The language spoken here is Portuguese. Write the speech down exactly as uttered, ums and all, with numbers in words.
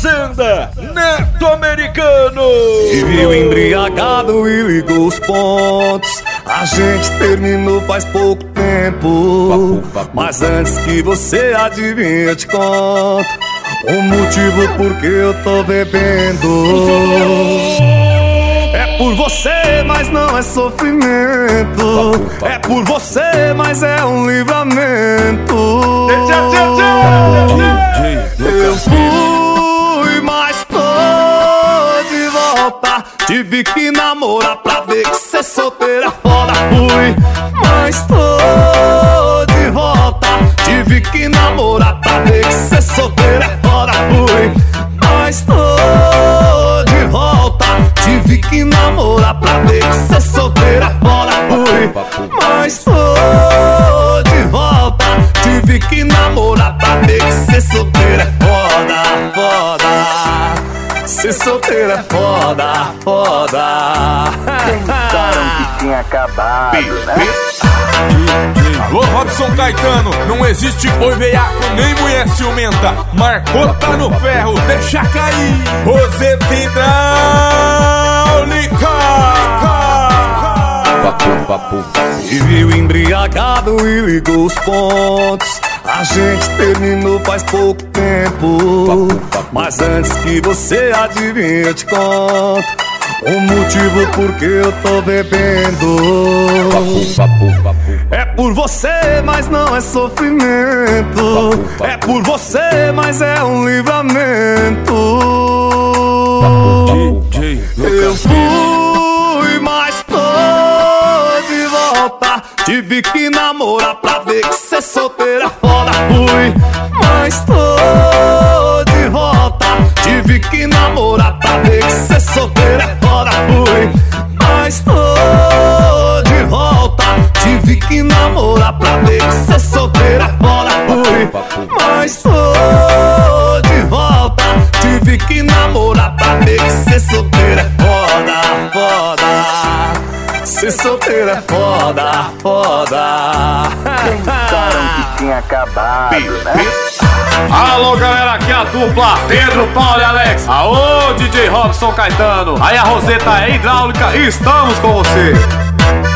Fazenda, Neto Americano. E viu embriagado e ligou os pontos. A gente terminou faz pouco tempo, mas antes que você adivinhe eu te conto o motivo por que eu tô bebendo. É por você, mas não é sofrimento. É por você, mas é um livramento. Eu fui, mas tô de volta. Tive que namorar pra ver que cê solteira é foda. Fui, mas tô de volta. Tive que namorar pra ver que cê solteira é foda. Fui, mas tô de volta. Tive que namorar pra ver que cê solteira é foda. Fui, mas tô de volta. Tive que namorar pra ver que cê solteira é foda, foda. Ser solteira é foda, foda. Pensaram que tinha acabado, né? Alô, Robson Caetano, não existe boi veiaco nem mulher ciumenta. Marcou, tá no ferro, deixa cair. Roseta hidráulica. E viu embriagado e ligou os pontos. A gente terminou faz pouco tempo, mas antes que você adivinhe eu te conto o motivo por que eu tô bebendo. É por você, mas não é sofrimento. É por você, mas é um livramento. Eu fui, mas tô de volta. Tive que namorar pra ver que cê solteira é foda. Fui, mas tô de volta. Tive que namorar pra ver que cê solteira é foda. Fui, mas tô de volta. Tive que namorar pra ver que cê solteira é foda. Fui, mas tô de volta. Tive que namorar pra ver que cê solteira é foda, foda. Ser solteira é foda, foda. Pensaram que tinha acabado, né? Alô, galera, aqui é a dupla Pedro, Paulo e Alex. Aô, D J Robson Caetano. Aí a Roseta é hidráulica e estamos com você.